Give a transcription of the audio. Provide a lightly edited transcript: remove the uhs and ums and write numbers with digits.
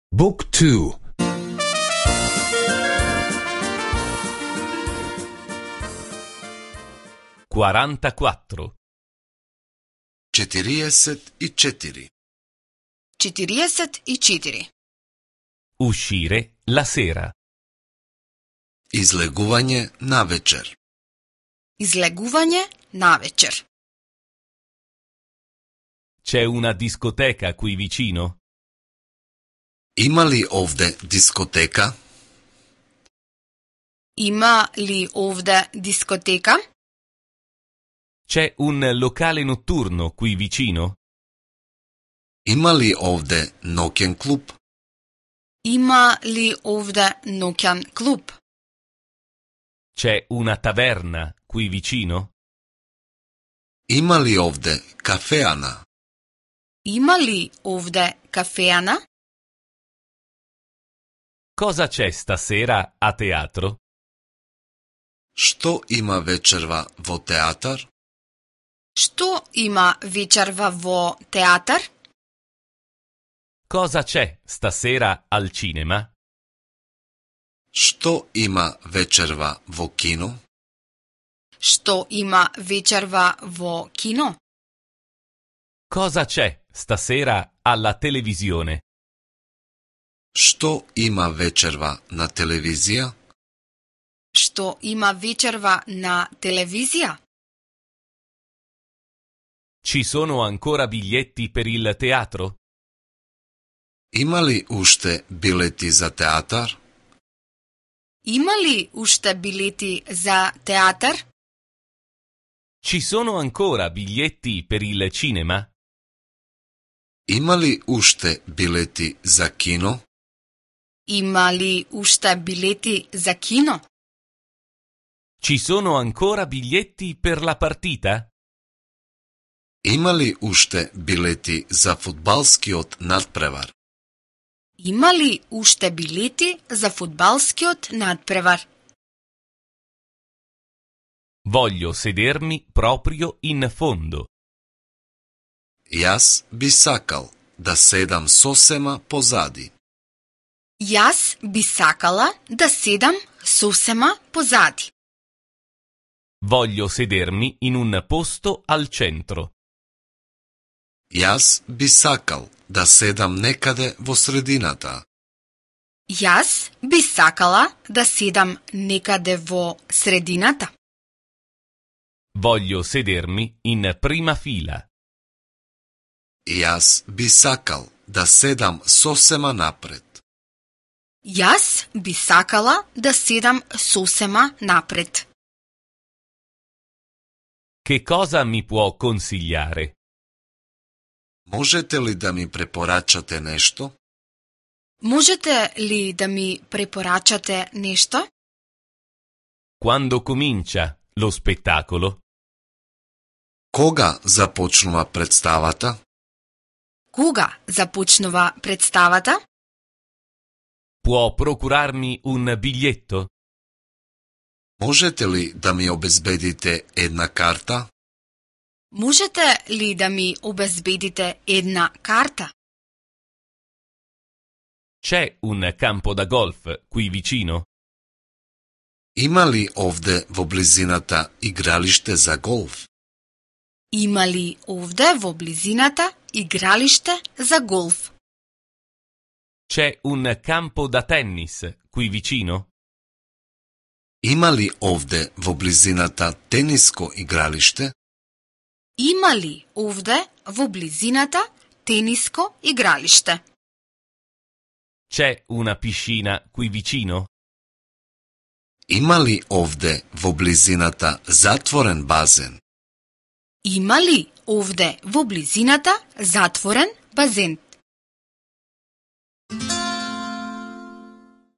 Book 2. 44. 44. 44. Uscire la sera. Излегување навечер. Излегување навечер. C'è una discoteca qui vicino? Има ли овде дискотека? Има ли овде дискотека? C'è un locale notturno qui vicino? Има ли овде ноќен клуб? Има ли овде ноќен клуб? C'è una taverna qui vicino? Има ли овде кафеана? Има ли овде кафеана? Cosa c'è stasera a teatro? Што има вечерва во театар? Што има вечерва во театар? Cosa c'è stasera al cinema? Што има вечерва во кино? Што има вечерва во кино? Cosa c'è stasera alla televisione? Што има вечерва на телевизија? Што има вечерва на телевизија? Ci sono ancora biglietti per il teatro? Има ли уште билети за театар? Има ли уште билети за театар? Ci sono ancora biglietti per il cinema? Има ли уште билети за кино? Има ли уште билети за кино? Ci sono ancora biglietti per la partita? Има ли уште билети за фудбалскиот надпревар? Има ли уште билети за фудбалскиот надпревар? Voglio sedermi proprio in fondo. Јас би сакал да седам сосема позади. Јас би сакала да седам сосема позади. Voglio sedermi in un posto al centro. Јас би сакал да седам некаде во средината. Јас би сакала да седам некаде во средината. Voglio sedermi in prima fila. Јас би сакал да седам сосема напред. Јас би сакала да седам сосема напред. Che cosa mi può consigliare? Можете ли да ми препорачате нешто? Можете ли да ми препорачате нешто? Quando comincia lo spettacolo? Кога започнува представата? Кога започнува представата? Può procurarmi un biglietto? Можете ли да ми обезбедите една карта? Можете ли да ми обезбедите една карта? C'è un campo da golf qui vicino? Има ли овде во близината игралиште за голф? Има ли овде во близината игралиште за голф? C'è un campo da tennis qui vicino? Има ли овде во близината тениско игралиште? Има ли овде во близината тениско игралиште? C'è una piscina qui vicino? Има ли овде во близината затворен базен? Има ли овде во близината затворен базен?